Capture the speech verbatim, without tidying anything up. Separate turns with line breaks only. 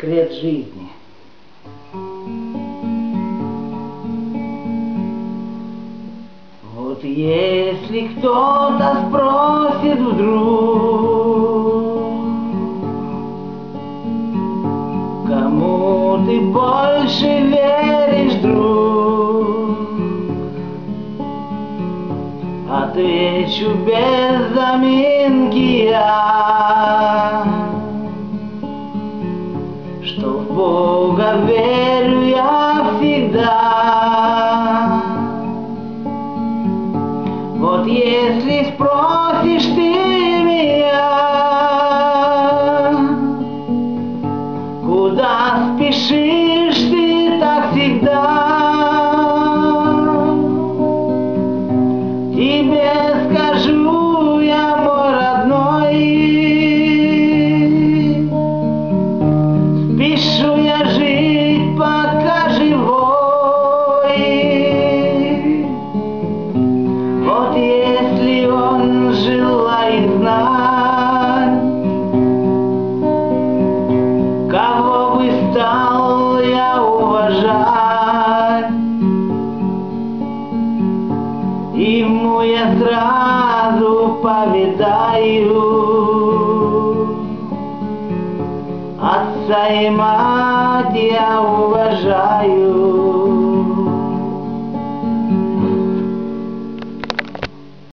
секрет жизни. Вот если кто-то спросит вдруг, кому ты больше веришь, друг, отвечу без заминки я, что в Бога верю я всегда. Вот если спросишь ты меня, куда спешишь ты так всегда, тебе скажу я, мой родной, спешу я жить, пока живой. Вот если он желает знать, кого бы стал я уважать, ему я сразу повидаю отца и мать я уважаю.